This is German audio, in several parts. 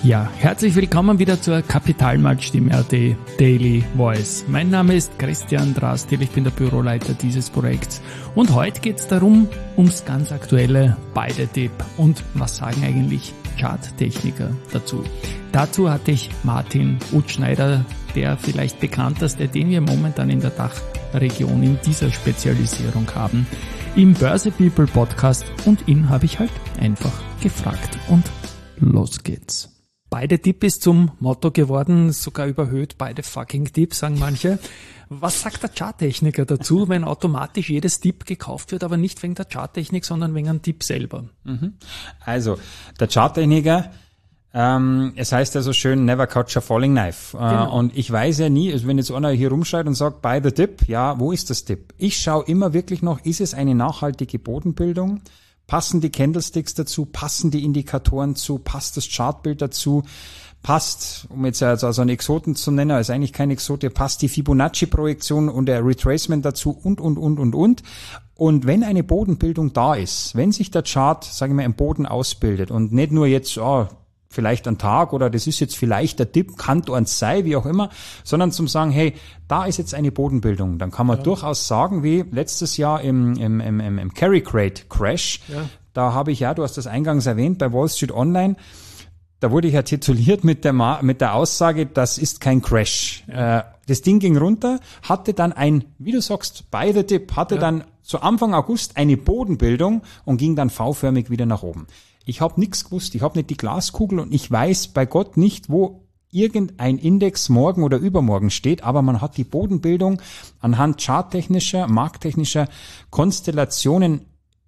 Ja, herzlich willkommen wieder zur Kapitalmarktstimme.at Daily Voice. Mein Name ist Christian Drastil, ich bin der Büroleiter dieses Projekts und heute geht es darum, ums ganz aktuelle Beide-Tipp und was sagen eigentlich Charttechniker dazu. Dazu hatte ich Martin Utschneider, der vielleicht bekannteste, den wir momentan in der Dachregion in dieser Spezialisierung haben, im Börse People Podcast und ihn habe ich halt einfach gefragt und los geht's. Beide Tipp ist zum Motto geworden, sogar überhöht, beide fucking Tipp, sagen manche. Was sagt der Charttechniker dazu, wenn automatisch jedes Tipp gekauft wird, aber nicht wegen der Charttechnik, sondern wegen einem Tipp selber? Also, der Charttechniker, es heißt ja so schön, never catch a falling knife. Genau. Und ich weiß ja nie, also wenn jetzt einer hier rumschreit und sagt, buy the dip, ja, wo ist das Dip? Ich schaue immer wirklich noch, ist es eine nachhaltige Bodenbildung? Passen die Candlesticks dazu? Passen die Indikatoren zu? Passt das Chartbild dazu? Passt, um jetzt also einen Exoten zu nennen, ist eigentlich kein Exote, passt die Fibonacci-Projektion und der Retracement dazu und. Und wenn eine Bodenbildung da ist, wenn sich der Chart, sagen wir mal, im Boden ausbildet und nicht nur jetzt, vielleicht ein Tag oder das ist jetzt vielleicht der Dip, kann eins sein, wie auch immer, sondern zum sagen, hey, da ist jetzt eine Bodenbildung. Dann kann man durchaus sagen, wie letztes Jahr im Carry Crate Crash, da habe ich du hast das eingangs erwähnt, bei Wall Street Online, da wurde ich ja tituliert mit der Aussage, das ist kein Crash. Das Ding ging runter, hatte dann wie du sagst, buy the dip, dann zu Anfang August eine Bodenbildung und ging dann V-förmig wieder nach oben. Ich habe nichts gewusst, ich habe nicht die Glaskugel und ich weiß bei Gott nicht, wo irgendein Index morgen oder übermorgen steht, aber man hat die Bodenbildung anhand charttechnischer, markttechnischer Konstellationen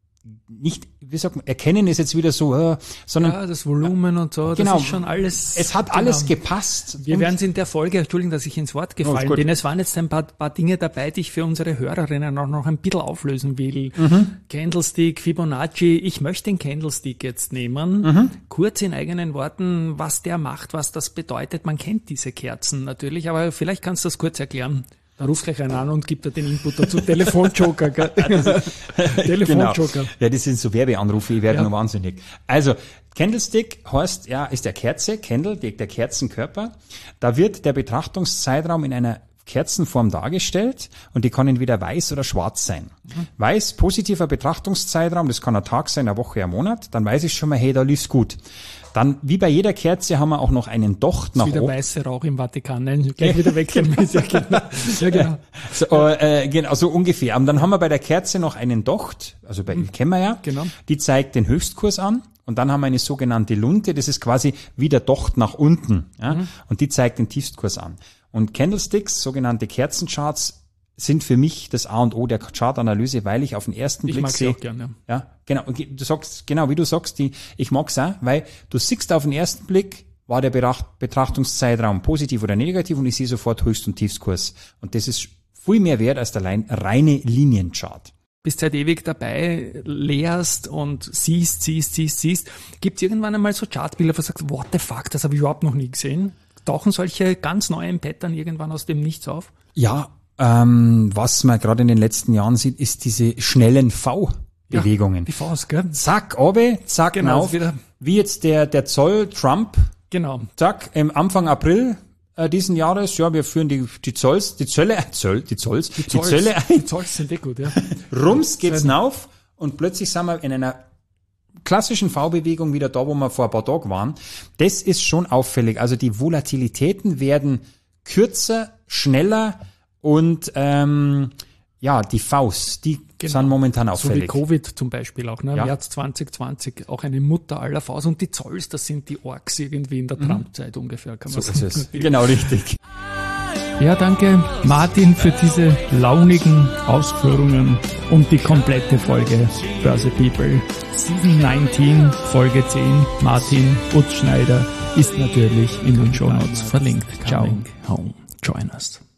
nicht, wie sagt man, erkennen ist jetzt wieder so, sondern... Ja, das Volumen und so, genau, das ist schon alles... Es hat alles gepasst. Wir werden es in der Folge, Entschuldigung, dass ich ins Wort gefallen bin, es waren jetzt ein paar Dinge dabei, die ich für unsere Hörerinnen auch noch ein bisschen auflösen will. Candlestick, Fibonacci, ich möchte den Candlestick jetzt nehmen. Kurz in eigenen Worten, was der macht, was das bedeutet. Man kennt diese Kerzen natürlich, aber vielleicht kannst du das kurz erklären. Da ruft gleich einer an und gibt dir den Input dazu. Telefonjoker, gell? Telefonjoker. Genau. Ja, das sind so Werbeanrufe, ich werde nur wahnsinnig. Also, Candlestick heißt, ist der Kerze, Candle, der Kerzenkörper. Da wird der Betrachtungszeitraum in einer Kerzenform dargestellt und die kann entweder weiß oder schwarz sein. Weiß, positiver Betrachtungszeitraum, das kann ein Tag sein, eine Woche, ein Monat, dann weiß ich schon mal, hey, da lief's gut. Dann, wie bei jeder Kerze, haben wir auch noch einen Docht nach oben. Wie der weiße Rauch im Vatikan. Nein, gleich wieder wechseln müssen. Ja, genau. Genau, so ungefähr. Und dann haben wir bei der Kerze noch einen Docht, also kennen wir ja. Genau. Die zeigt den Höchstkurs an. Und dann haben wir eine sogenannte Lunte, das ist quasi wie der Docht nach unten. Ja? Und die zeigt den Tiefstkurs an. Und Candlesticks, sogenannte Kerzencharts, sind für mich das A und O der Chartanalyse, weil ich auf den ersten Blick sehe. Ich mag sie auch gerne, ja. Genau. Und du sagst, genau, wie du sagst, ich mag's auch, weil du siehst auf den ersten Blick, war der Betrachtungszeitraum positiv oder negativ und ich sehe sofort Höchst- und Tiefskurs. Und das ist viel mehr wert als der reine Linienchart. Bist halt ewig dabei, lehrst und siehst. Gibt's irgendwann einmal so Chartbilder, wo du sagst, what the fuck, das habe ich überhaupt noch nie gesehen? Tauchen solche ganz neuen Pattern irgendwann aus dem Nichts auf? Ja, was man gerade in den letzten Jahren sieht, ist diese schnellen V-Bewegungen. Ja, die Vs, gell? Zack, oben, zack, genau, auf. Wie jetzt der Zoll, Trump. Genau. Zack, Anfang April diesen Jahres, wir führen die Zölle ein. Die Zolls sind gut, ja. Rums geht's rauf und plötzlich sind wir in einer klassischen V-Bewegung wieder da, wo wir vor ein paar Tagen waren. Das ist schon auffällig. Also die Volatilitäten werden kürzer, schneller und die Vs, die sind momentan auffällig. So wie Covid zum Beispiel auch, ne? März 2020, auch eine Mutter aller Vs. Und die Zolls, das sind die Orks irgendwie in der Trump-Zeit ungefähr, kann man sagen. So ist es. Genau, richtig. Ja, danke Martin für diese launigen Ausführungen und die komplette Folge Börse People. Season 19, Folge 10, Martin Utschneider ist natürlich in den Shownotes verlinkt. Ciao, home, join us.